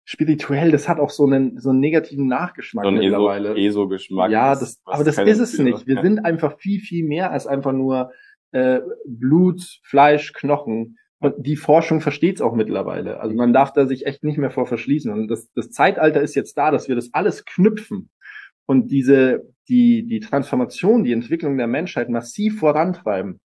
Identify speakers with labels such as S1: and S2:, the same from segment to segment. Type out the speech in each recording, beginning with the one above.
S1: spirituell, das hat auch so einen negativen Nachgeschmack
S2: So ein
S1: mittlerweile.
S2: ESO-Geschmack.
S1: Ja, aber das ist es
S2: Tiere.
S1: nicht. Wir sind einfach viel, viel mehr als einfach nur Blut, Fleisch, Knochen. Und die Forschung versteht es auch mittlerweile. Also man darf da sich echt nicht mehr vor verschließen. Und das Zeitalter ist jetzt da, dass wir das alles knüpfen und die Transformation, die Entwicklung der Menschheit massiv vorantreiben.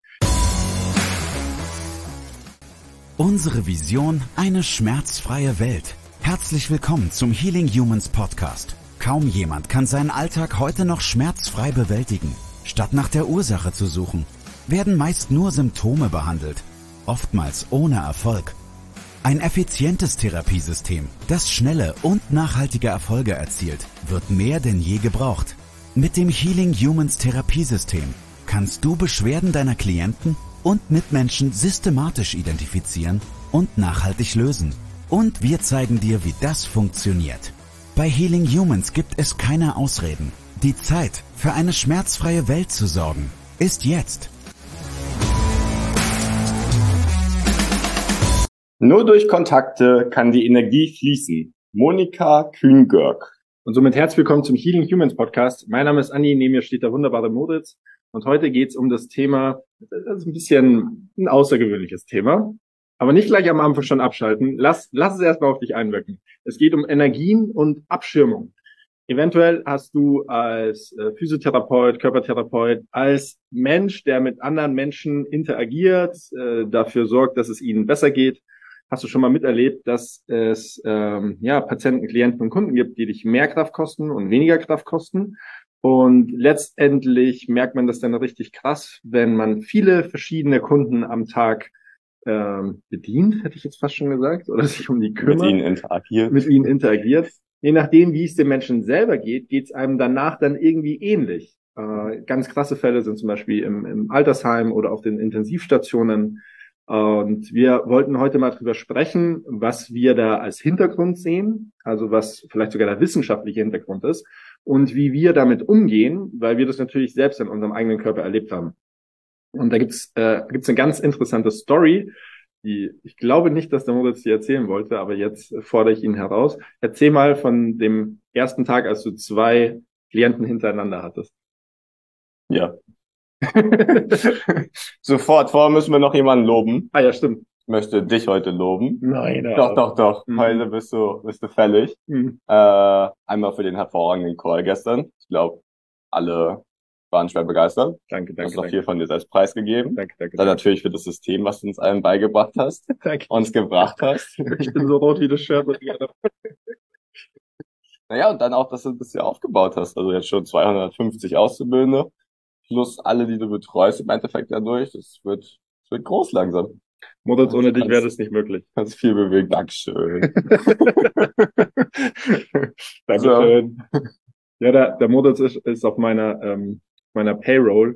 S3: Unsere Vision: eine schmerzfreie Welt. Herzlich willkommen zum Healing Humans Podcast. Kaum jemand kann seinen Alltag heute noch schmerzfrei bewältigen. Statt nach der Ursache zu suchen, werden meist nur Symptome behandelt, oftmals ohne Erfolg. Ein effizientes Therapiesystem, das schnelle und nachhaltige Erfolge erzielt, wird mehr denn je gebraucht. Mit dem Healing Humans Therapiesystem kannst du Beschwerden deiner Klienten und Mitmenschen systematisch identifizieren und nachhaltig lösen. Und wir zeigen dir, wie das funktioniert. Bei Healing Humans gibt es keine Ausreden. Die Zeit, für eine schmerzfreie Welt zu sorgen, ist jetzt.
S2: Nur durch Kontakte kann die Energie fließen. Monika Kühn-Görg.
S1: Und somit herzlich willkommen zum Healing Humans Podcast. Mein Name ist Andi, neben mir steht der wunderbare Moritz. Und heute geht es um das Thema, das ist ein bisschen ein außergewöhnliches Thema, aber nicht gleich am Anfang schon abschalten. Lass es erstmal auf dich einwirken. Es geht um Energien und Abschirmung. Eventuell hast du als Physiotherapeut, Körpertherapeut, als Mensch, der mit anderen Menschen interagiert, dafür sorgt, dass es ihnen besser geht, hast du schon mal miterlebt, dass es Patienten, Klienten und Kunden gibt, die dich mehr Kraft kosten und weniger Kraft kosten. Und letztendlich merkt man das dann richtig krass, wenn man viele verschiedene Kunden am Tag bedient, hätte ich jetzt fast schon gesagt, oder sich um die kümmert. Mit ihnen interagiert. Je nachdem, wie es dem Menschen selber geht, es einem danach dann irgendwie ähnlich. Ganz krasse Fälle sind zum Beispiel im Altersheim oder auf den Intensivstationen. Und wir wollten heute mal drüber sprechen, was wir da als Hintergrund sehen, also was vielleicht sogar der wissenschaftliche Hintergrund ist und wie wir damit umgehen, weil wir das natürlich selbst in unserem eigenen Körper erlebt haben. Und da gibt's eine ganz interessante Story, die ich glaube nicht, dass der Moritz die erzählen wollte, aber jetzt fordere ich ihn heraus. Erzähl mal von dem ersten Tag, als du 2 Klienten hintereinander hattest.
S2: Ja. Sofort, vorher müssen wir noch jemanden loben.
S1: Ah ja, stimmt.
S2: Ich möchte dich heute loben.
S1: Nein.
S2: Doch. Heute bist du fällig. Einmal für den hervorragenden Call gestern. Ich glaube, alle waren schwer begeistert.
S1: Danke.
S2: Du hast noch viel von dir selbst preisgegeben.
S1: Danke.
S2: Dann natürlich für das System, was du uns allen beigebracht hast.
S1: Danke.
S2: Uns gebracht hast.
S1: Ich bin so rot wie das Shirt.
S2: Naja, und dann auch, dass du das hier aufgebaut hast. Also jetzt schon 250 Auszubildende. Plus alle, die du betreust, im Endeffekt dadurch. Das wird groß langsam.
S1: Moritz, ohne dich wäre das nicht möglich.
S2: Kannst viel bewegen. Dankeschön.
S1: Dankeschön. So. Ja, der Moritz ist auf meiner Payroll.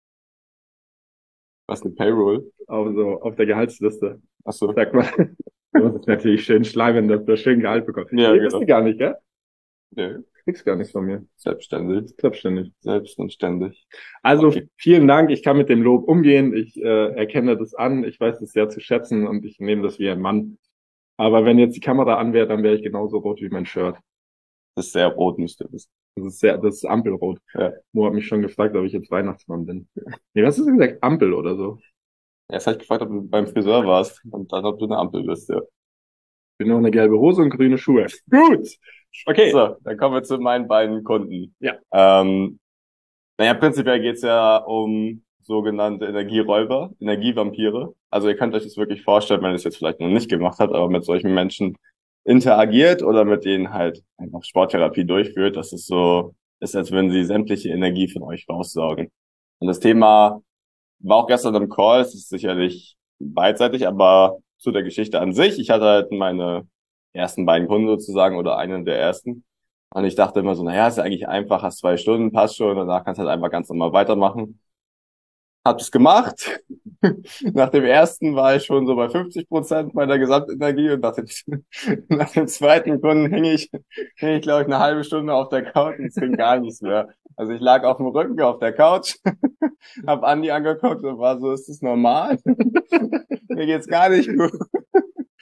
S2: Was eine Payroll?
S1: Also auf der Gehaltsliste.
S2: Ach so.
S1: Sag mal, das ist natürlich schön schleimen, dass du schön Gehalt bekommst.
S2: Ja,
S1: genau. Du gar nicht, gell?
S2: Nee.
S1: Kriegst gar nichts von mir.
S2: Selbst und ständig.
S1: Also okay. Vielen Dank. Ich kann mit dem Lob umgehen. Ich erkenne das an. Ich weiß es sehr zu schätzen und ich nehme das wie ein Mann. Aber wenn jetzt die Kamera an wäre, dann wäre ich genauso rot wie mein Shirt.
S2: Das ist sehr rot, müsst ihr wissen.
S1: Das ist Ampelrot. Ja. Mo hat mich schon gefragt, ob ich jetzt Weihnachtsmann bin. Nee, was hast du gesagt? Ampel oder so?
S2: Er ist halt gefragt, ob du beim Friseur warst und dann, ob du eine Ampel bist, ja.
S1: Ich bin noch eine gelbe Hose und grüne Schuhe. Gut!
S2: Okay. So, dann kommen wir zu meinen beiden Kunden.
S1: Ja.
S2: Prinzipiell geht's ja um sogenannte Energieräuber, Energievampire. Also ihr könnt euch das wirklich vorstellen, wenn ihr es jetzt vielleicht noch nicht gemacht habt, aber mit solchen Menschen interagiert oder mit denen halt einfach Sporttherapie durchführt, dass es so ist, als würden sie sämtliche Energie von euch raussaugen. Und das Thema war auch gestern im Call, es ist sicherlich beidseitig, aber zu der Geschichte an sich. Ich hatte halt meine ersten beiden Kunden sozusagen oder einen der ersten. Und ich dachte immer so, ist ja eigentlich einfach, hast 2 Stunden, passt schon, danach kannst du halt einfach ganz normal weitermachen. Hab es gemacht. Nach dem ersten war ich schon so bei 50% meiner Gesamtenergie und nach dem zweiten Kunden hing ich glaube ich eine halbe Stunde auf der Couch und es ging gar nichts mehr. Also ich lag auf dem Rücken auf der Couch, hab Andi angeguckt und war so, ist das normal? Mir geht's gar nicht gut.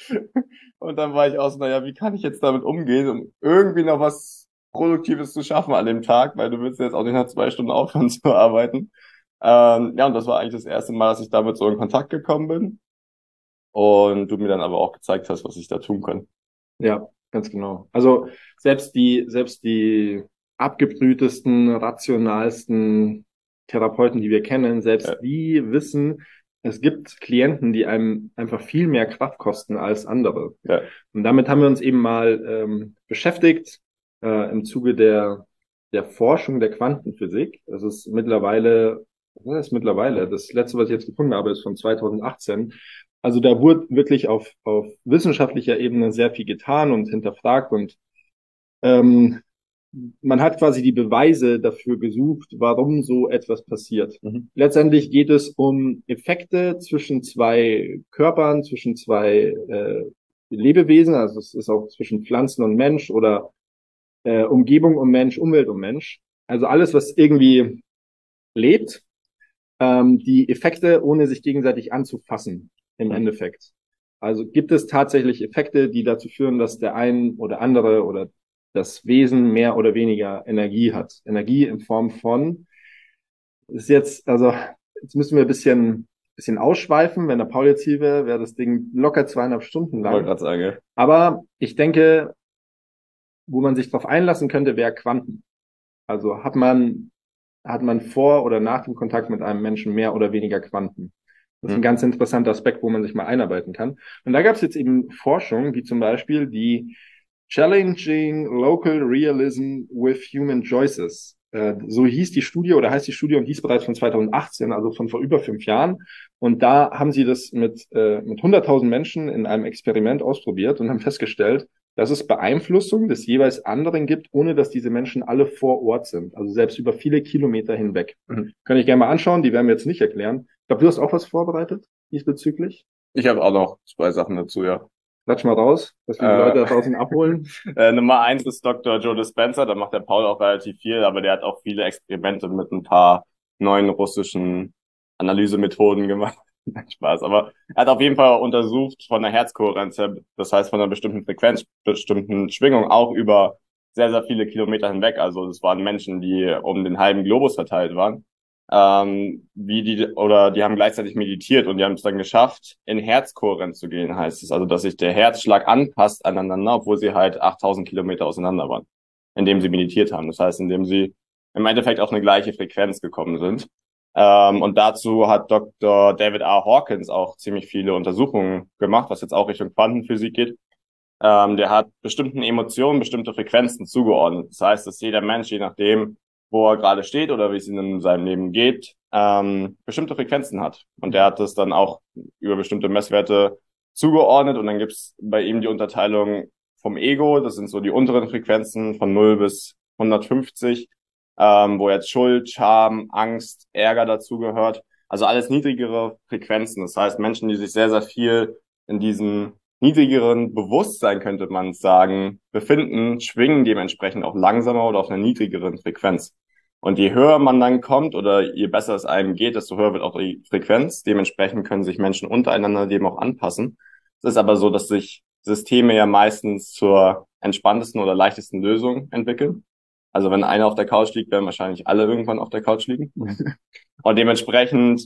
S2: Und dann war ich auch so, naja, wie kann ich jetzt damit umgehen, um irgendwie noch was Produktives zu schaffen an dem Tag, weil du willst jetzt auch nicht nach 2 Stunden aufhören zu arbeiten. Ja, und das war eigentlich das erste Mal, dass ich damit so in Kontakt gekommen bin. Und du mir dann aber auch gezeigt hast, was ich da tun kann.
S1: Ja, ganz genau. Also selbst die abgebrühtesten, rationalsten Therapeuten, die wir kennen, selbst die wissen, es gibt Klienten, die einem einfach viel mehr Kraft kosten als andere.
S2: Ja.
S1: Und damit haben wir uns eben mal beschäftigt im Zuge der Forschung der Quantenphysik. Das ist mittlerweile, das letzte, was ich jetzt gefunden habe, ist von 2018. Also da wurde wirklich auf wissenschaftlicher Ebene sehr viel getan und hinterfragt und man hat quasi die Beweise dafür gesucht, warum so etwas passiert. Letztendlich geht es um Effekte zwischen zwei Körpern, zwischen zwei Lebewesen, also es ist auch zwischen Pflanzen und Mensch oder Umgebung und Mensch, Umwelt und Mensch. Also alles, was irgendwie lebt, die Effekte, ohne sich gegenseitig anzufassen, im Endeffekt. Also gibt es tatsächlich Effekte, die dazu führen, dass der ein oder andere oder das Wesen mehr oder weniger Energie hat. Energie in Form von, ist jetzt, also jetzt müssen wir ein bisschen ausschweifen. Wenn der Paul jetzt hier wäre das Ding locker 2,5 Stunden lang.
S2: Wollte gerade sagen, ja.
S1: Aber ich denke, wo man sich drauf einlassen könnte, wäre Quanten. Also hat man vor oder nach dem Kontakt mit einem Menschen mehr oder weniger Quanten. Das ist ein ganz interessanter Aspekt, wo man sich mal einarbeiten kann. Und da gab es jetzt eben Forschung, wie zum Beispiel die Challenging Local Realism with Human Choices. So hieß die Studie oder heißt die Studie und hieß bereits von 2018, also von vor über 5 Jahren. Und da haben sie das mit 100.000 Menschen in einem Experiment ausprobiert und haben festgestellt, dass es Beeinflussung des jeweils anderen gibt, ohne dass diese Menschen alle vor Ort sind. Also selbst über viele Kilometer hinweg. Kann ich gerne mal anschauen, die werden wir jetzt nicht erklären. Ich glaube, du hast auch was vorbereitet diesbezüglich.
S2: Ich habe auch noch 2 Sachen dazu, ja.
S1: Quatsch mal raus, dass wir die Leute da draußen abholen.
S2: Nummer 1 ist Dr. Joe Dispenza, da macht der Paul auch relativ viel, aber der hat auch viele Experimente mit ein paar neuen russischen Analysemethoden gemacht. Spaß, aber er hat auf jeden Fall untersucht von der Herzkohärenz her, das heißt von einer bestimmten Frequenz, bestimmten Schwingung auch über sehr, sehr viele Kilometer hinweg. Also das waren Menschen, die um den halben Globus verteilt waren. Die haben gleichzeitig meditiert und die haben es dann geschafft, in Herzkohärenz zu gehen, heißt es. Also, dass sich der Herzschlag anpasst aneinander, obwohl sie halt 8.000 Kilometer auseinander waren, indem sie meditiert haben. Das heißt, indem sie im Endeffekt auf eine gleiche Frequenz gekommen sind. Und dazu hat Dr. David R. Hawkins auch ziemlich viele Untersuchungen gemacht, was jetzt auch Richtung Quantenphysik geht. Der hat bestimmten Emotionen bestimmte Frequenzen zugeordnet. Das heißt, dass jeder Mensch, je nachdem, wo er gerade steht oder wie es ihm in seinem Leben geht, bestimmte Frequenzen hat. Und der hat das dann auch über bestimmte Messwerte zugeordnet. Und dann gibt's bei ihm die Unterteilung vom Ego, das sind so die unteren Frequenzen von 0 bis 150, wo jetzt Schuld, Scham, Angst, Ärger dazugehört. Also alles niedrigere Frequenzen. Das heißt, Menschen, die sich sehr, sehr viel in diesem niedrigeren Bewusstsein, könnte man sagen, befinden, schwingen dementsprechend auch langsamer oder auf einer niedrigeren Frequenz. Und je höher man dann kommt oder je besser es einem geht, desto höher wird auch die Frequenz. Dementsprechend können sich Menschen untereinander dem auch anpassen. Es ist aber so, dass sich Systeme ja meistens zur entspanntesten oder leichtesten Lösung entwickeln. Also wenn einer auf der Couch liegt, werden wahrscheinlich alle irgendwann auf der Couch liegen. Und dementsprechend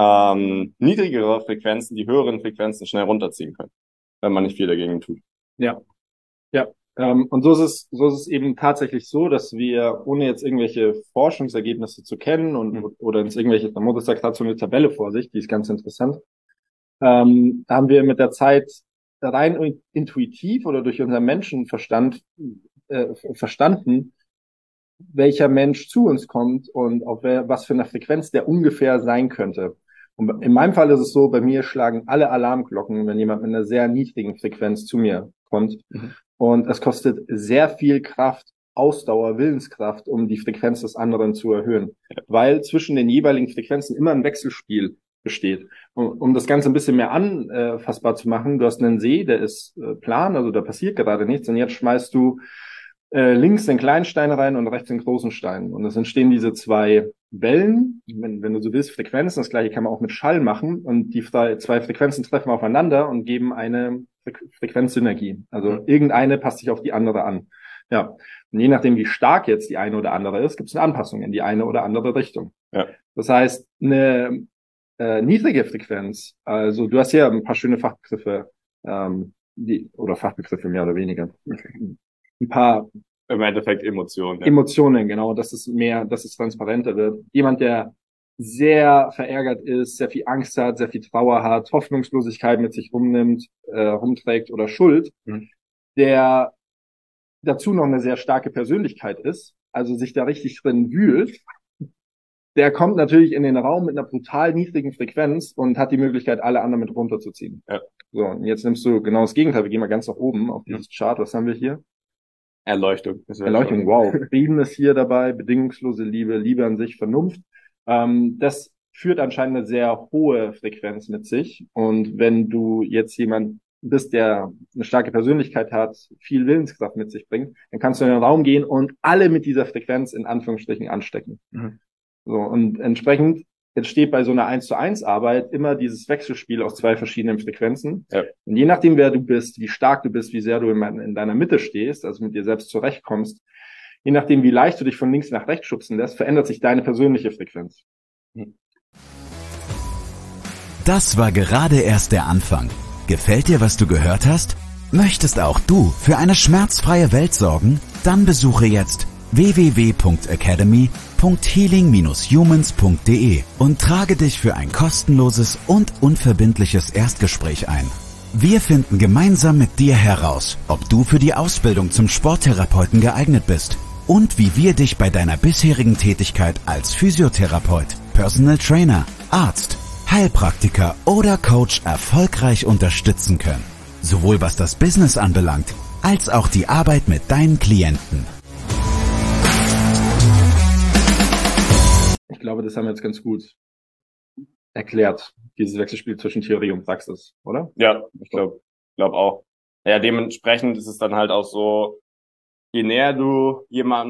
S2: niedrigere Frequenzen, die höheren Frequenzen schnell runterziehen können, wenn man nicht viel dagegen tut.
S1: Ja, ja. Und so ist es eben tatsächlich so, dass wir, ohne jetzt irgendwelche Forschungsergebnisse zu kennen oder ins irgendwelche, der Modus sagt, hat so eine Tabelle vor sich, die ist ganz interessant, haben wir mit der Zeit rein intuitiv oder durch unseren Menschenverstand verstanden, welcher Mensch zu uns kommt und auf was für eine Frequenz der ungefähr sein könnte. Und in meinem Fall ist es so, bei mir schlagen alle Alarmglocken, wenn jemand mit einer sehr niedrigen Frequenz zu mir kommt. Und es kostet sehr viel Kraft, Ausdauer, Willenskraft, um die Frequenz des anderen zu erhöhen. Weil zwischen den jeweiligen Frequenzen immer ein Wechselspiel besteht. Um das Ganze ein bisschen mehr anfassbar zu machen, du hast einen See, der ist plan, also da passiert gerade nichts. Und jetzt schmeißt du links den kleinen Stein rein und rechts den großen Stein. Und es entstehen diese zwei Wellen, wenn du so willst, Frequenzen, das gleiche kann man auch mit Schall machen und die zwei Frequenzen treffen aufeinander und geben eine Frequenzsynergie. Also irgendeine passt sich auf die andere an. Ja. Und je nachdem, wie stark jetzt die eine oder andere ist, gibt es eine Anpassung in die eine oder andere Richtung.
S2: Ja.
S1: Das heißt, eine niedrige Frequenz, also du hast ja ein paar schöne Fachbegriffe, oder Fachbegriffe mehr oder weniger. Ein paar
S2: Im Endeffekt Emotionen. Ja.
S1: Emotionen, genau, dass es transparenter wird. Jemand, der sehr verärgert ist, sehr viel Angst hat, sehr viel Trauer hat, Hoffnungslosigkeit mit sich rumträgt oder Schuld, der dazu noch eine sehr starke Persönlichkeit ist, also sich da richtig drin wühlt, der kommt natürlich in den Raum mit einer brutal niedrigen Frequenz und hat die Möglichkeit, alle anderen mit runterzuziehen.
S2: Ja.
S1: So, und jetzt nimmst du genau das Gegenteil. Wir gehen mal ganz nach oben auf dieses Chart. Was haben wir hier?
S2: Erleuchtung.
S1: Erleuchtung, wow. Frieden ist hier dabei, bedingungslose Liebe, Liebe an sich, Vernunft. Das führt anscheinend eine sehr hohe Frequenz mit sich. Und wenn du jetzt jemand bist, der eine starke Persönlichkeit hat, viel Willenskraft mit sich bringt, dann kannst du in den Raum gehen und alle mit dieser Frequenz in Anführungsstrichen anstecken. So, und entsprechend entsteht bei so einer 1:1 Arbeit immer dieses Wechselspiel aus zwei verschiedenen Frequenzen.
S2: Ja.
S1: Und je nachdem, wer du bist, wie stark du bist, wie sehr du in deiner Mitte stehst, also mit dir selbst zurechtkommst, je nachdem, wie leicht du dich von links nach rechts schubsen lässt, verändert sich deine persönliche Frequenz.
S3: Das war gerade erst der Anfang. Gefällt dir, was du gehört hast? Möchtest auch du für eine schmerzfreie Welt sorgen? Dann besuche jetzt www.academy.healing-humans.de und trage dich für ein kostenloses und unverbindliches Erstgespräch ein. Wir finden gemeinsam mit dir heraus, ob du für die Ausbildung zum Sporttherapeuten geeignet bist und wie wir dich bei deiner bisherigen Tätigkeit als Physiotherapeut, Personal Trainer, Arzt, Heilpraktiker oder Coach erfolgreich unterstützen können. Sowohl was das Business anbelangt, als auch die Arbeit mit deinen Klienten.
S1: Ich glaube, das haben wir jetzt ganz gut erklärt, dieses Wechselspiel zwischen Theorie und Praxis, oder?
S2: Ja, ich glaube auch. Ja, dementsprechend ist es dann halt auch so, je näher du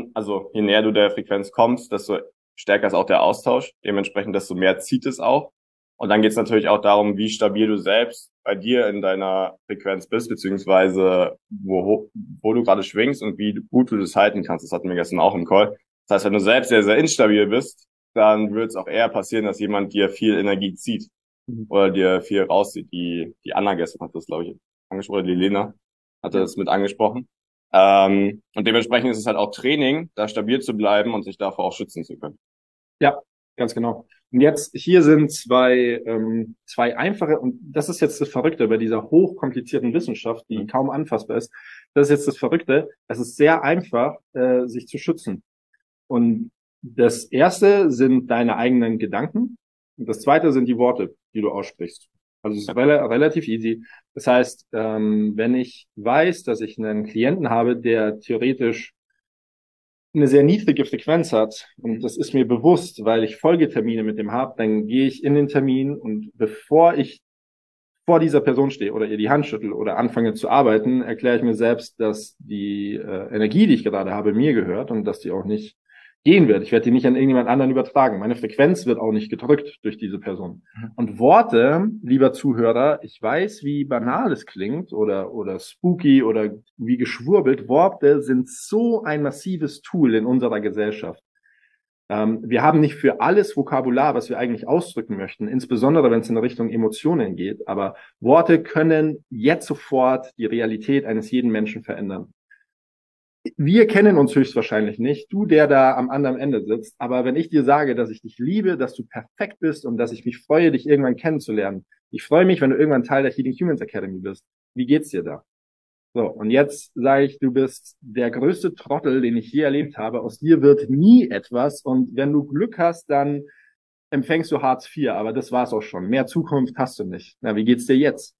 S2: der Frequenz kommst, desto stärker ist auch der Austausch. Dementsprechend, desto mehr zieht es auch. Und dann geht es natürlich auch darum, wie stabil du selbst bei dir in deiner Frequenz bist, beziehungsweise wo du gerade schwingst und wie gut du das halten kannst. Das hatten wir gestern auch im Call. Das heißt, wenn du selbst sehr, sehr instabil bist, dann wird es auch eher passieren, dass jemand dir viel Energie zieht oder dir viel rauszieht. Die Anna gestern hat das, glaube ich, angesprochen, die Lena hatte das mit angesprochen. Und dementsprechend ist es halt auch Training, da stabil zu bleiben und sich davor auch schützen zu können.
S1: Ja, ganz genau. Und jetzt, hier sind zwei einfache, und das ist jetzt das Verrückte bei dieser hochkomplizierten Wissenschaft, die kaum anfassbar ist. Das ist jetzt das Verrückte. Es ist sehr einfach, sich zu schützen. Und das erste sind deine eigenen Gedanken. Und das zweite sind die Worte, die du aussprichst. Also es ist relativ easy. Das heißt, wenn ich weiß, dass ich einen Klienten habe, der theoretisch eine sehr niedrige Frequenz hat, und das ist mir bewusst, weil ich Folgetermine mit dem habe, dann gehe ich in den Termin und bevor ich vor dieser Person stehe oder ihr die Hand schüttel oder anfange zu arbeiten, erkläre ich mir selbst, dass die Energie, die ich gerade habe, mir gehört und dass die auch nicht gehen wird. Ich werde die nicht an irgendjemand anderen übertragen. Meine Frequenz wird auch nicht gedrückt durch diese Person. Und Worte, lieber Zuhörer, ich weiß, wie banal es klingt oder spooky oder wie geschwurbelt. Worte sind so ein massives Tool in unserer Gesellschaft. Wir haben nicht für alles Vokabular, was wir eigentlich ausdrücken möchten, insbesondere wenn es in Richtung Emotionen geht. Aber Worte können jetzt sofort die Realität eines jeden Menschen verändern. Wir kennen uns höchstwahrscheinlich nicht, du, der da am anderen Ende sitzt, aber wenn ich dir sage, dass ich dich liebe, dass du perfekt bist und dass ich mich freue, dich irgendwann kennenzulernen, ich freue mich, wenn du irgendwann Teil der Healing Humans Academy bist. Wie geht's dir da? So, und jetzt sage ich, du bist der größte Trottel, den ich je erlebt habe. Aus dir wird nie etwas und wenn du Glück hast, dann empfängst du Hartz IV, aber das war's auch schon. Mehr Zukunft hast du nicht. Na, wie geht's dir jetzt?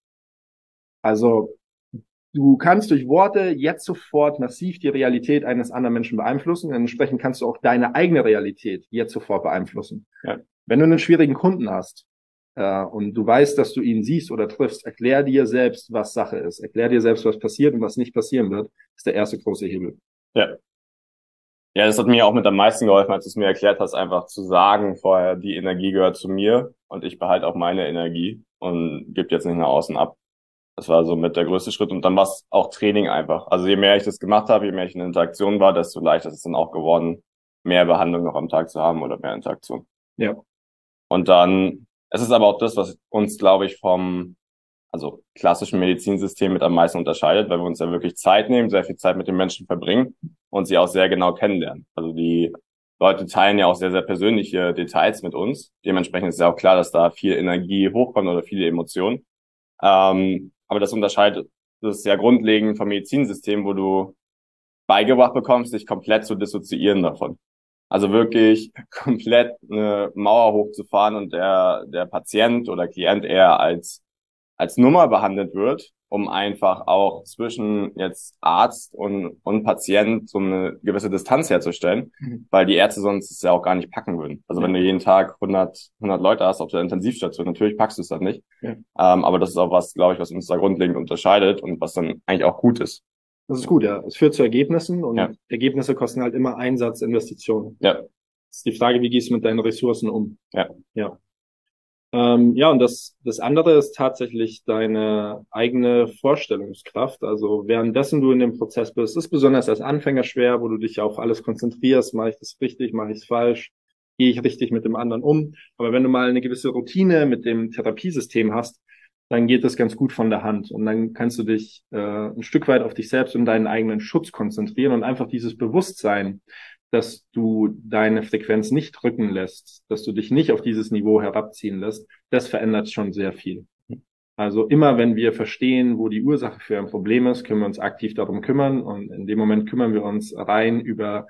S1: Also, du kannst durch Worte jetzt sofort massiv die Realität eines anderen Menschen beeinflussen. Entsprechend kannst du auch deine eigene Realität jetzt sofort beeinflussen. Ja. Wenn du einen schwierigen Kunden hast und du weißt, dass du ihn siehst oder triffst, erklär dir selbst, was Sache ist. Erklär dir selbst, was passiert und was nicht passieren wird. Das ist der erste große Hebel.
S2: Ja. Ja, das hat mir auch mit am meisten geholfen, als du es mir erklärt hast, einfach zu sagen vorher, die Energie gehört zu mir und ich behalte auch meine Energie und gebe jetzt nicht nach außen ab. Das war so mit der größte Schritt und dann war es auch Training einfach. Also je mehr ich das gemacht habe, je mehr ich in Interaktion war, desto leichter ist es dann auch geworden, mehr Behandlung noch am Tag zu haben oder mehr Interaktion.
S1: Ja.
S2: Und dann, es ist aber auch das, was uns, glaube ich, vom klassischen Medizinsystem mit am meisten unterscheidet, weil wir uns ja wirklich Zeit nehmen, sehr viel Zeit mit den Menschen verbringen und sie auch sehr genau kennenlernen. Also die Leute teilen ja auch sehr, sehr persönliche Details mit uns. Dementsprechend ist ja auch klar, dass da viel Energie hochkommt oder viele Emotionen. Aber das unterscheidet, das ist ja grundlegend vom Medizinsystem, wo du beigebracht bekommst, dich komplett zu dissoziieren davon. Also wirklich komplett eine Mauer hochzufahren und der Patient oder Klient eher als Nummer behandelt wird, um einfach auch zwischen jetzt Arzt und Patient so eine gewisse Distanz herzustellen, weil die Ärzte sonst es ja auch gar nicht packen würden. Also wenn du jeden Tag 100 Leute hast auf der Intensivstation, natürlich packst du es dann nicht.
S1: Ja.
S2: Aber das ist auch was, glaube ich, was uns da grundlegend unterscheidet und was dann eigentlich auch gut ist.
S1: Das ist gut, ja. Es führt zu Ergebnissen und
S2: Ja.
S1: Ergebnisse kosten halt immer Einsatz, Investitionen.
S2: Ja.
S1: Das ist die Frage, wie gehst du mit deinen Ressourcen um?
S2: Ja.
S1: Ja. Ja, und das andere ist tatsächlich deine eigene Vorstellungskraft. Also währenddessen du in dem Prozess bist, ist besonders als Anfänger schwer, wo du dich auf alles konzentrierst. Mache ich das richtig? Mache ich es falsch? Gehe ich richtig mit dem anderen um? Aber wenn du mal eine gewisse Routine mit dem Therapiesystem hast, dann geht das ganz gut von der Hand. Und dann kannst du dich ein Stück weit auf dich selbst und deinen eigenen Schutz konzentrieren und einfach dieses Bewusstsein, dass du deine Frequenz nicht drücken lässt, dass du dich nicht auf dieses Niveau herabziehen lässt, das verändert schon sehr viel. Also immer, wenn wir verstehen, wo die Ursache für ein Problem ist, können wir uns aktiv darum kümmern und in dem Moment kümmern wir uns rein über,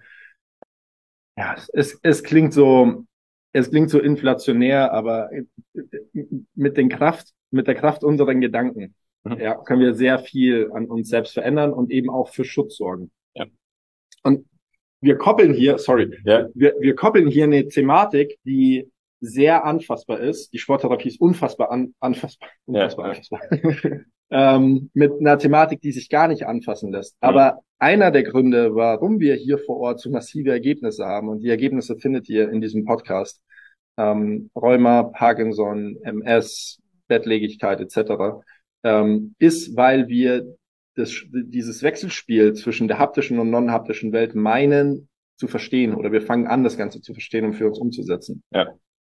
S1: ja, es klingt so inflationär, aber mit der Kraft unserer Gedanken, ja, können wir sehr viel an uns selbst verändern und eben auch für Schutz sorgen.
S2: Ja.
S1: Und wir koppeln hier eine Thematik, die sehr anfassbar ist. Die Sporttherapie ist unfassbar anfassbar. Mit einer Thematik, die sich gar nicht anfassen lässt. Aber einer der Gründe, warum wir hier vor Ort so massive Ergebnisse haben, und die Ergebnisse findet ihr in diesem Podcast, Rheuma, Parkinson, MS, Bettlägerigkeit etc., ist, weil wir dieses Wechselspiel zwischen der haptischen und non-haptischen Welt meinen zu verstehen, oder wir fangen an, das Ganze zu verstehen und für uns umzusetzen.
S2: Ja.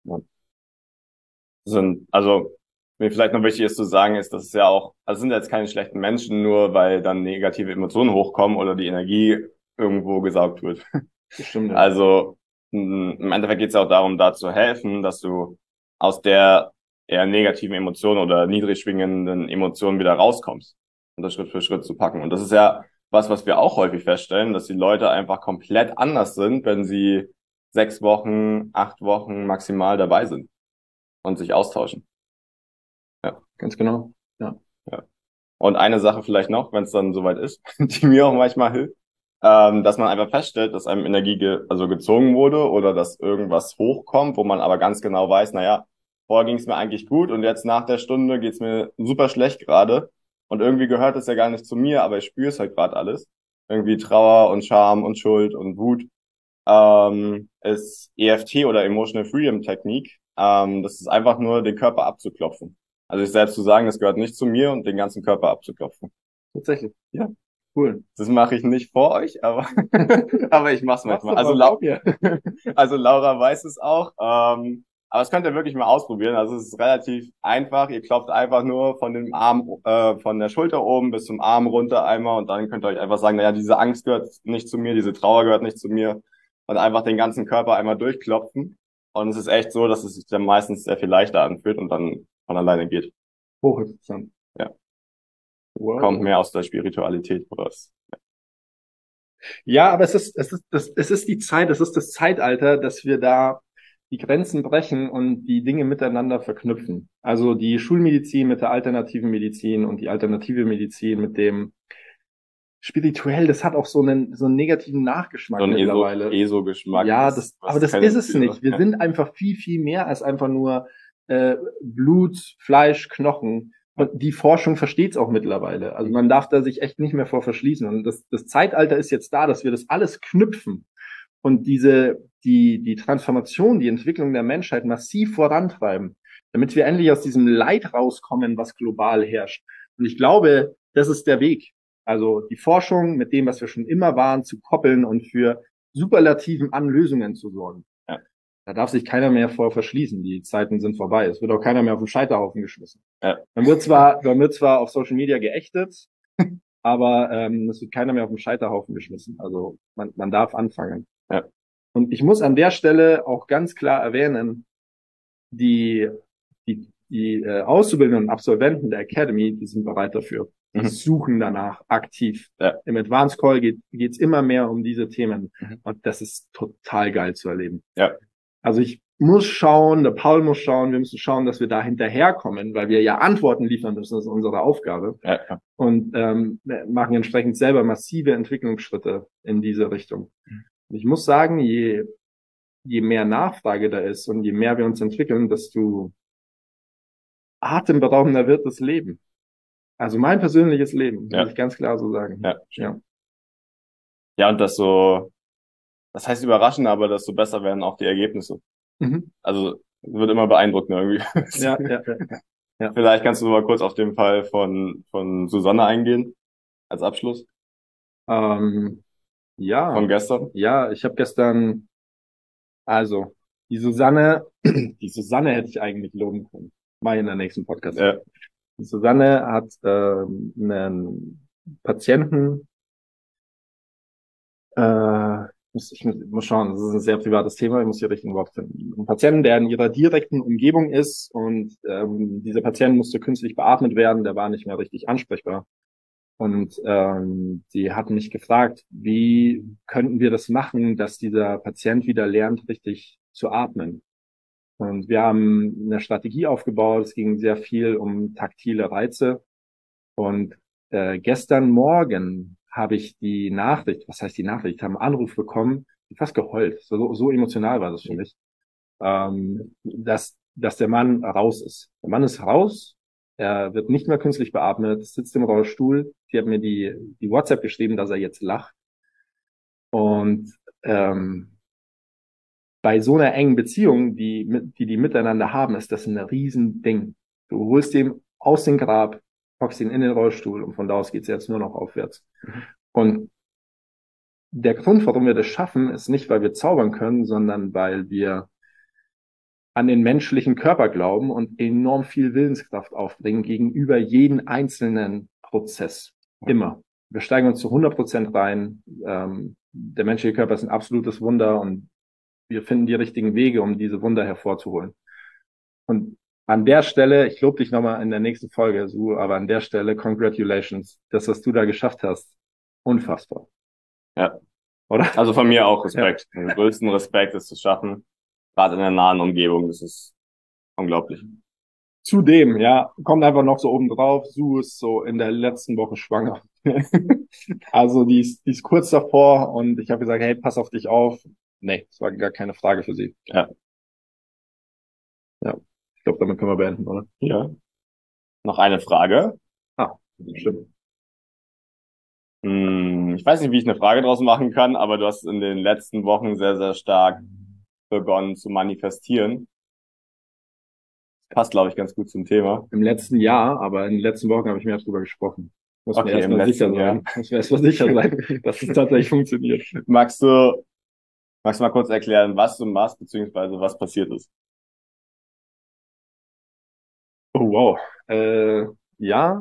S2: Also, mir vielleicht noch wichtig ist zu sagen, ist, dass es ja auch, also sind jetzt keine schlechten Menschen, nur weil dann negative Emotionen hochkommen oder die Energie irgendwo gesaugt wird.
S1: Bestimmt. Ja.
S2: Also im Endeffekt geht es ja auch darum, da zu helfen, dass du aus der eher negativen Emotion oder niedrig schwingenden Emotionen wieder rauskommst und das Schritt für Schritt zu packen. Und das ist ja was wir auch häufig feststellen, dass die Leute einfach komplett anders sind, wenn sie 6 Wochen, 8 Wochen maximal dabei sind und sich austauschen.
S1: Ja, ganz genau. Ja.
S2: Und eine Sache vielleicht noch, wenn es dann soweit ist, die mir auch manchmal hilft, dass man einfach feststellt, dass einem Energie gezogen wurde oder dass irgendwas hochkommt, wo man aber ganz genau weiß, naja, vorher ging es mir eigentlich gut und jetzt nach der Stunde geht's mir super schlecht gerade und irgendwie gehört es ja gar nicht zu mir, aber ich spüre es halt gerade alles. Irgendwie Trauer und Scham und Schuld und Wut. Ist EFT oder Emotional Freedom Technik. Das ist einfach nur, den Körper abzuklopfen. Also sich selbst zu sagen, das gehört nicht zu mir und den ganzen Körper abzuklopfen.
S1: Tatsächlich.
S2: Ja.
S1: Cool.
S2: Das mache ich nicht vor euch, aber aber ich mache es manchmal. Also Laura weiß es auch. Aber das könnt ihr wirklich mal ausprobieren. Also es ist relativ einfach. Ihr klopft einfach nur von dem Arm, von der Schulter oben bis zum Arm runter einmal und dann könnt ihr euch einfach sagen, naja, diese Angst gehört nicht zu mir, diese Trauer gehört nicht zu mir und einfach den ganzen Körper einmal durchklopfen. Und es ist echt so, dass es sich dann meistens sehr viel leichter anfühlt und dann von alleine geht.
S1: Hochinteressant.
S2: Ja.
S1: Wow.
S2: Kommt mehr aus der Spiritualität raus.
S1: Ja, aber es ist die Zeit, es ist das Zeitalter, dass wir da die Grenzen brechen und die Dinge miteinander verknüpfen. Also die Schulmedizin mit der alternativen Medizin und die alternative Medizin mit dem spirituell, das hat auch so einen negativen Nachgeschmack
S2: so
S1: mittlerweile.
S2: ESO-Geschmack.
S1: Ja, aber das ist es nicht. Wir sind einfach viel, viel mehr als einfach nur Blut, Fleisch, Knochen. Und die Forschung versteht es auch mittlerweile. Also man darf da sich echt nicht mehr vor verschließen. Und das Zeitalter ist jetzt da, dass wir das alles knüpfen und die Transformation, die Entwicklung der Menschheit massiv vorantreiben, damit wir endlich aus diesem Leid rauskommen, was global herrscht. Und ich glaube, das ist der Weg. Also die Forschung mit dem, was wir schon immer waren, zu koppeln und für Superlativen an Lösungen zu sorgen.
S2: Ja.
S1: Da darf sich keiner mehr vor verschließen. Die Zeiten sind vorbei. Es wird auch keiner mehr auf den Scheiterhaufen geschmissen.
S2: Ja.
S1: Man wird zwar auf Social Media geächtet, aber es wird keiner mehr auf den Scheiterhaufen geschmissen. Also man darf anfangen.
S2: Ja.
S1: Und ich muss an der Stelle auch ganz klar erwähnen, die Auszubildenden und Absolventen der Academy, die sind bereit dafür. Die suchen danach aktiv.
S2: Ja.
S1: Im Advanced Call geht's immer mehr um diese Themen. Und das ist total geil zu erleben.
S2: Ja.
S1: Also ich muss schauen, der Paul muss schauen, wir müssen schauen, dass wir da hinterherkommen, weil wir ja Antworten liefern müssen, das ist unsere Aufgabe.
S2: Ja.
S1: Und machen entsprechend selber massive Entwicklungsschritte in diese Richtung. Und ich muss sagen, je mehr Nachfrage da ist und je mehr wir uns entwickeln, desto atemberaubender wird das Leben. Also mein persönliches Leben, muss ich ganz klar so sagen.
S2: Ja, und das heißt überraschend, aber desto besser werden auch die Ergebnisse. Also wird immer beeindruckender irgendwie. Ja. Vielleicht kannst du mal kurz auf den Fall von Susanne eingehen, als Abschluss.
S1: Von
S2: gestern?
S1: Ja, ich habe gestern, also die Susanne hätte ich eigentlich loben können. Mal in der nächsten Podcast.
S2: Ja.
S1: Die Susanne hat einen Patienten, ich muss schauen, das ist ein sehr privates Thema, ich muss hier richtigen Wort finden. Ein Patienten, der in ihrer direkten Umgebung ist und dieser Patient musste künstlich beatmet werden, der war nicht mehr richtig ansprechbar. Und sie hat mich gefragt, wie könnten wir das machen, dass dieser Patient wieder lernt, richtig zu atmen. Und wir haben eine Strategie aufgebaut, es ging sehr viel um taktile Reize. Und gestern Morgen habe ich die Nachricht, ich habe einen Anruf bekommen, fast geheult, so emotional war das für mich, dass der Mann raus ist. Der Mann ist raus, er wird nicht mehr künstlich beatmet, sitzt im Rollstuhl. Sie hat mir die WhatsApp geschrieben, dass er jetzt lacht. Und bei so einer engen Beziehung, die miteinander haben, ist das ein Riesending. Du holst ihn aus dem Grab, packst ihn in den Rollstuhl und von da aus geht's jetzt nur noch aufwärts. Und der Grund, warum wir das schaffen, ist nicht, weil wir zaubern können, sondern weil wir an den menschlichen Körper glauben und enorm viel Willenskraft aufbringen gegenüber jeden einzelnen Prozess. Immer. Wir steigen uns zu 100% rein. Der menschliche Körper ist ein absolutes Wunder und wir finden die richtigen Wege, um diese Wunder hervorzuholen. Und an der Stelle, ich lobe dich nochmal in der nächsten Folge, Su, aber an der Stelle, congratulations. Das, was du da geschafft hast, unfassbar.
S2: Ja.
S1: Oder?
S2: Also von mir auch Respekt. Ja. Den größten Respekt, es zu schaffen. Gerade in der nahen Umgebung, das ist unglaublich.
S1: Zudem, ja, kommt einfach noch so oben drauf, Su ist so in der letzten Woche schwanger. Also die ist kurz davor und ich habe gesagt, hey, pass auf dich auf. Nee, das war gar keine Frage für sie.
S2: Ja.
S1: Ja, ich glaube, damit können wir beenden, oder?
S2: Ja. Noch eine Frage.
S1: Stimmt.
S2: Ich weiß nicht, wie ich eine Frage draus machen kann, aber du hast in den letzten Wochen sehr, sehr stark begonnen zu manifestieren. Das passt, glaube ich, ganz gut zum Thema.
S1: Im letzten Jahr, aber in den letzten Wochen habe ich mehr darüber gesprochen. Muss mir erst mal sicher sein, dass es tatsächlich funktioniert.
S2: Magst du mal kurz erklären, was du machst, beziehungsweise was passiert ist?
S1: Oh, wow. Ja.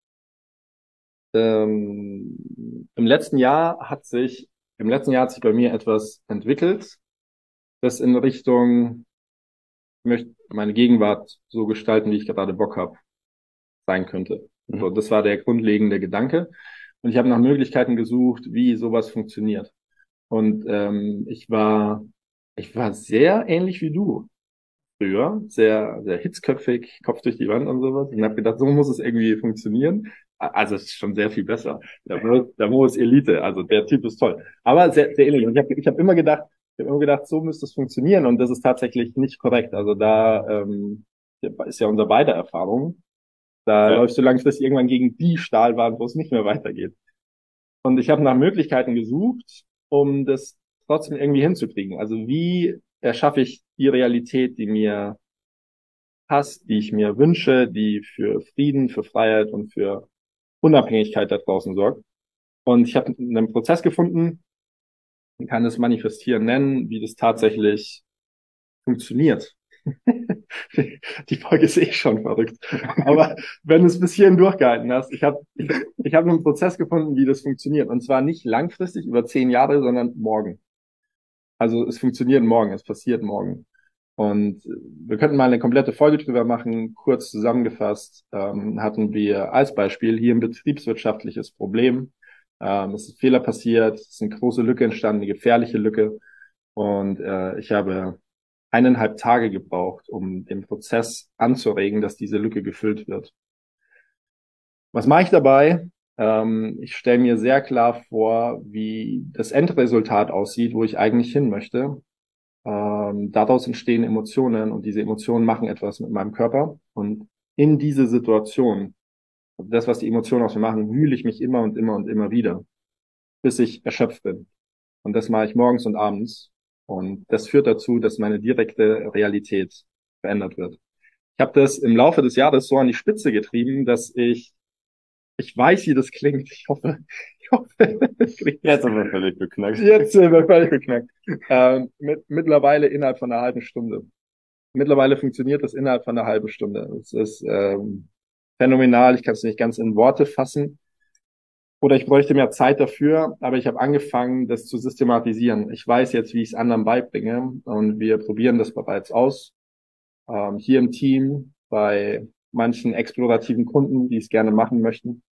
S1: Im letzten Jahr hat sich bei mir etwas entwickelt, das in Richtung, ich möchte meine Gegenwart so gestalten, wie ich gerade Bock habe, sein könnte. So, das war der grundlegende Gedanke. Und ich habe nach Möglichkeiten gesucht, wie sowas funktioniert. Und ich war sehr ähnlich wie du früher, sehr, sehr hitzköpfig, Kopf durch die Wand und sowas. Und habe gedacht, so muss es irgendwie funktionieren. Also es ist schon sehr viel besser. Der Mo ist Elite, also der Typ ist toll. Aber sehr, sehr ähnlich. Und ich habe immer gedacht, so müsste es funktionieren und das ist tatsächlich nicht korrekt. Also da ist ja unsere beider Erfahrung. Da läufst du langfristig irgendwann gegen die Stahlwand, wo es nicht mehr weitergeht. Und ich habe nach Möglichkeiten gesucht, um das trotzdem irgendwie hinzukriegen. Also wie erschaffe ich die Realität, die mir passt, die ich mir wünsche, die für Frieden, für Freiheit und für Unabhängigkeit da draußen sorgt. Und ich habe einen Prozess gefunden, man kann es Manifestieren nennen, wie das tatsächlich funktioniert. Die Folge ist schon verrückt. Aber wenn du es bis hierhin durchgehalten hast, ich hab einen Prozess gefunden, wie das funktioniert. Und zwar nicht langfristig über 10 Jahre, sondern morgen. Also es funktioniert morgen, es passiert morgen. Und wir könnten mal eine komplette Folge drüber machen. Kurz zusammengefasst hatten wir als Beispiel hier ein betriebswirtschaftliches Problem. Es ist Fehler passiert, es ist eine große Lücke entstanden, eine gefährliche Lücke. Und ich habe 1,5 Tage gebraucht, um den Prozess anzuregen, dass diese Lücke gefüllt wird. Was mache ich dabei? Ich stelle mir sehr klar vor, wie das Endresultat aussieht, wo ich eigentlich hin möchte. Daraus entstehen Emotionen und diese Emotionen machen etwas mit meinem Körper. Und in diese Situation, das, was die Emotionen aus mir machen, wühle ich mich immer und immer und immer wieder, bis ich erschöpft bin. Und das mache ich morgens und abends. Und das führt dazu, dass meine direkte Realität verändert wird. Ich habe das im Laufe des Jahres so an die Spitze getrieben, dass ich weiß, wie das klingt. Ich hoffe,
S2: Jetzt sind wir völlig beknackt.
S1: Mittlerweile innerhalb von einer halben Stunde. Mittlerweile funktioniert das innerhalb von einer halben Stunde. Es ist phänomenal. Ich kann es nicht ganz in Worte fassen. Oder ich bräuchte mehr Zeit dafür, aber ich habe angefangen, das zu systematisieren. Ich weiß jetzt, wie ich es anderen beibringe und wir probieren das bereits aus. Hier im Team, bei manchen explorativen Kunden, die es gerne machen möchten.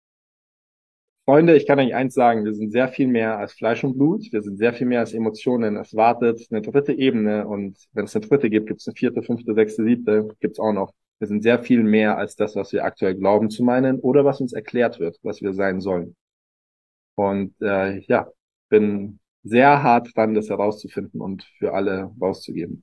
S1: Freunde, ich kann euch eins sagen, wir sind sehr viel mehr als Fleisch und Blut, wir sind sehr viel mehr als Emotionen. Es wartet eine dritte Ebene und wenn es eine dritte gibt, gibt es eine 4., 5., 6., 7., gibt's auch noch. Wir sind sehr viel mehr als das, was wir aktuell glauben zu meinen oder was uns erklärt wird, was wir sein sollen. Und bin sehr hart dran, das herauszufinden und für alle rauszugeben.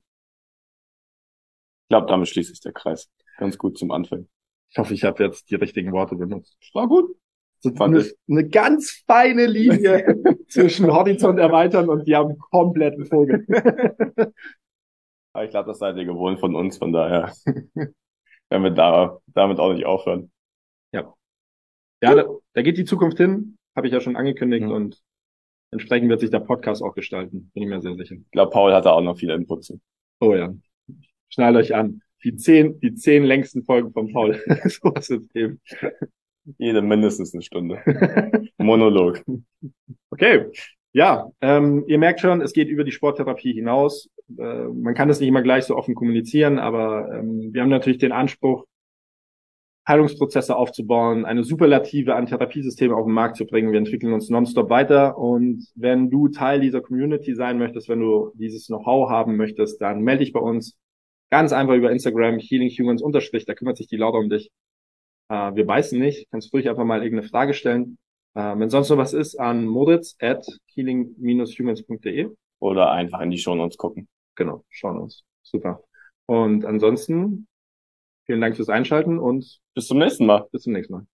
S2: Ich glaube, damit schließt sich der Kreis. Ganz gut zum Anfang.
S1: Ich hoffe, ich habe jetzt die richtigen Worte benutzt.
S2: War gut.
S1: Eine ganz feine Linie zwischen Horizont erweitern und die haben kompletten Vogel.
S2: Aber ich glaube, das seid ihr gewohnt von uns, von daher werden wir damit auch nicht aufhören.
S1: Ja, da geht die Zukunft hin, habe ich ja schon angekündigt und entsprechend wird sich der Podcast auch gestalten, bin ich mir sehr sicher.
S2: Ich glaube, Paul hat da auch noch viele Inputs.
S1: Oh ja, schnallt euch an. Die 10 längsten Folgen von Paul. Sowas wird's geben.
S2: Jede mindestens eine Stunde. Monolog.
S1: Okay. Ja, ihr merkt schon, es geht über die Sporttherapie hinaus. Man kann das nicht immer gleich so offen kommunizieren, aber wir haben natürlich den Anspruch, Heilungsprozesse aufzubauen, eine Superlative an Therapiesysteme auf den Markt zu bringen. Wir entwickeln uns nonstop weiter und wenn du Teil dieser Community sein möchtest, wenn du dieses Know-how haben möchtest, dann melde dich bei uns. Ganz einfach über Instagram, healinghumans_, da kümmert sich die Laura um dich. Wir beißen nicht, kannst ruhig einfach mal irgendeine Frage stellen. Wenn sonst noch was ist, an moritz@healing-humans.de.
S2: Oder einfach in die Shownotes gucken.
S1: Genau, Shownotes. Super. Und ansonsten, vielen Dank fürs Einschalten und
S2: bis zum nächsten Mal.
S1: Bis zum nächsten Mal.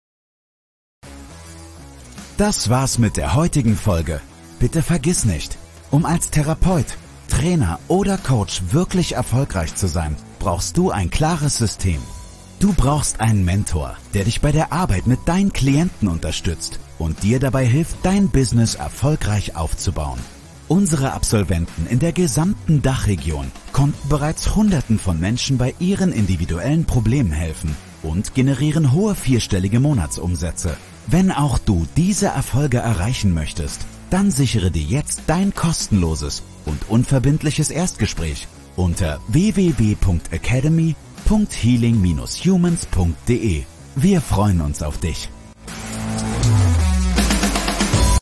S3: Das war's mit der heutigen Folge. Bitte vergiss nicht, um als Therapeut, Trainer oder Coach wirklich erfolgreich zu sein, brauchst du ein klares System. Du brauchst einen Mentor, der dich bei der Arbeit mit deinen Klienten unterstützt und dir dabei hilft, dein Business erfolgreich aufzubauen. Unsere Absolventen in der gesamten Dachregion konnten bereits Hunderten von Menschen bei ihren individuellen Problemen helfen und generieren hohe 4-stellige Monatsumsätze. Wenn auch du diese Erfolge erreichen möchtest, dann sichere dir jetzt dein kostenloses und unverbindliches Erstgespräch unter www.academy.healing-humans.de. Wir freuen uns auf dich.